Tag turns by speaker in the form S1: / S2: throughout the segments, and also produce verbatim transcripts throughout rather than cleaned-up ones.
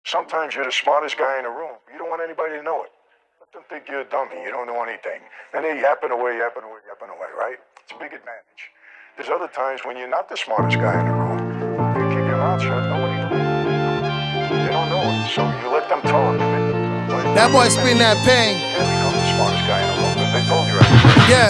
S1: Sometimes you're the smartest guy in the room. You don't want anybody to know it. Let them think you're a dummy. You don't know anything. And they're yapping away, yapping away, yapping away, right? It's a big advantage. There's other times when you're not the smartest guy in the room. You keep your mouth shut. Nobody knows. They don't know it. So you let them talk. Like,
S2: that boy spin that pain.
S1: You can't become the smartest guy in the room because they told you right.
S2: Yeah.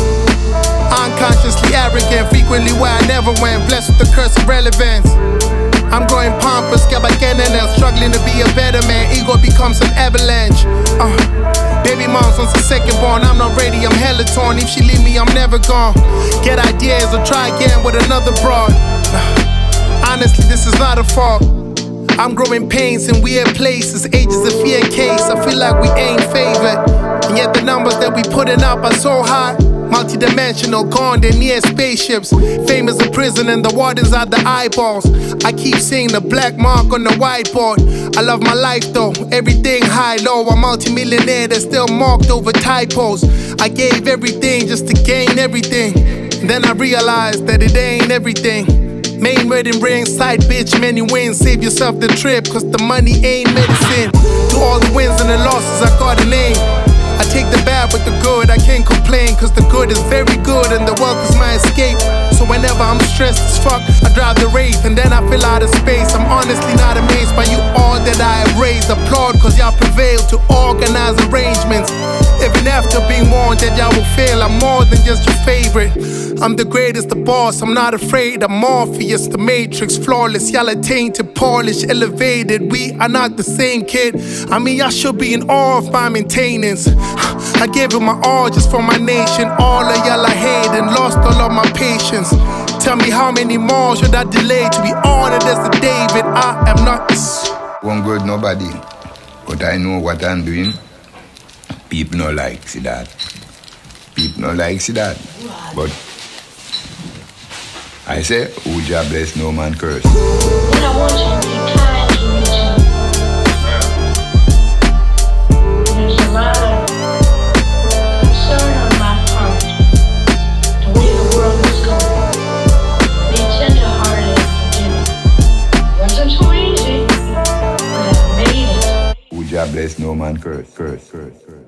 S2: Unconsciously arrogant, frequently where I never went, blessed with the curse of relevance. I'm growing pompous, gabaganana, struggling to be a better man. Ego becomes an avalanche. Uh, baby mom's once a second born. I'm not ready, I'm hella torn. If she leave me, I'm never gone. Get ideas or try again with another broad. Uh, honestly, this is not a fault. I'm growing pains in weird places, ages of fear case. I feel like we ain't favored, and yet the numbers that we putting up are so high. Multi-dimensional, gone, they're near spaceships. Fame is a prison and the wardens are the eyeballs. I keep seeing the black mark on the whiteboard. I love my life though, everything high, low. I'm multi-millionaire that's still marked over typos. I gave everything just to gain everything, and then I realized that it ain't everything. Main wedding ring, side bitch, many wins. Save yourself the trip, cause the money ain't medicine. To all the wins and the losses, I got a name. I take the bad with the good, I can't complain, cause the good is very good and the wealth is my escape. So whenever I'm stressed as fuck, I drive the Wraith and then I feel out of space. I'm honestly not amazed by you all that I have raised. Applaud cause y'all prevailed to organize arrangements. Even after being warned that y'all will fail, I'm more than just your favorite. I'm the greatest, the boss, I'm not afraid. I'm Morpheus, the Matrix, flawless. Y'all are tainted, polished, elevated. We are not the same kid. I mean, y'all should be in awe of my maintenance. I gave it my all just for my nation. All of y'all I hate and lost all of my patience. Tell me how many more should I delay to be honored as a David? I am not this.
S3: Won't go with nobody, but I know what I'm doing. People no like see that. People no like see that. But I say, who Jah bless, no man curse.
S4: What I want you to be kind to me. There's a lot of concern on my part, the way the world is going. Be tender-hearted and forgiving. It wasn't too easy, but I made it.
S3: Who Jah bless, no man curse, curse, curse, curse.